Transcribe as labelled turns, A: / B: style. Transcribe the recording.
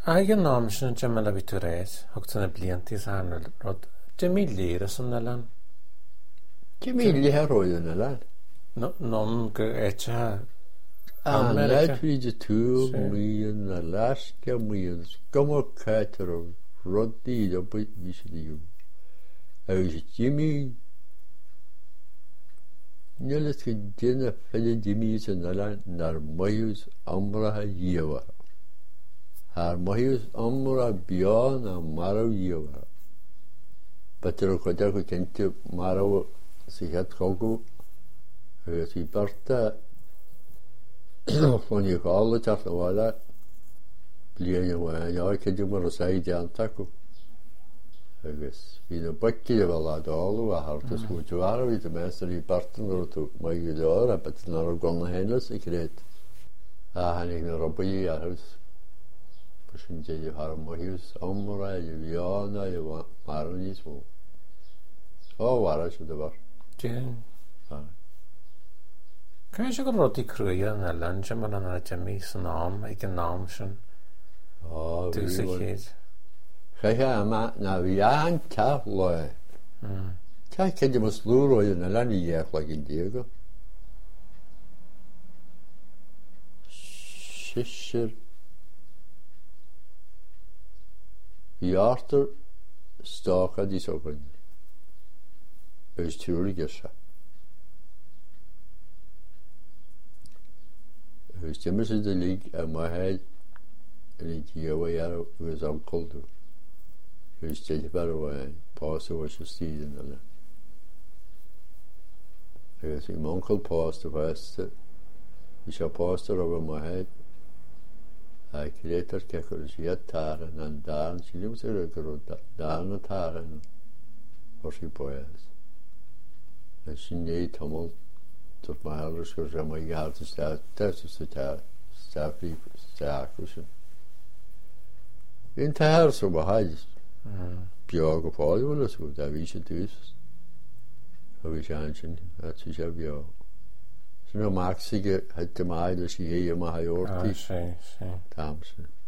A: Aige nám sin jamala vi tu reis, hogt na blianti sarna rod Jamili sunnalan.
B: Jamili her roidan alan.
A: Nom go echa
B: Let vi de tur myen Alaska myen skummer kater og roddi og visidi. Jimmy Njölet gedina felle Jimmy alan nar mayus amra yewa. Har mayus amra bian amara yewa. Better kodar ko kente maro sihat kogu. Si parta von je alle taf wala bliene wa ja kedu mar sai de antaku. Vi no bakki wala dalu wa hartas mutuara vi de master i parten to mai gedora bet nar gon hennes ikret. Han ik no robi ja hus. Pushinje je har mohus amra je viana je maronismo. Wara should var.
A: Jen. Kan je go roti kruya na lunch man na jami snam ik naam sin. Du sig.
B: Ga ma na vian ta loe. Ka kedi masluro je na lani je like Diego. Shishir. Yarter staka di sopen. Östürligesha. Östemmers in de league en maar hij en die waar was uncle do. Östje bare pass was je season alle. Mijn onkel paste was ik heb paste over maar hij kreeg er kijken taren en daar zie je moet er groot daar taren voor je boys. En niet allemaal tot mijn ouders gezegd, maar je had te staan, dat is het sterk. In het huis zo behaald. Björk op al of zo, dat wist je dus. Dat wist je aanzien, dat is ja björk. Zo nou maakt zich het te mij, dus je hier maar hoort.
A: Sí.
B: Dames.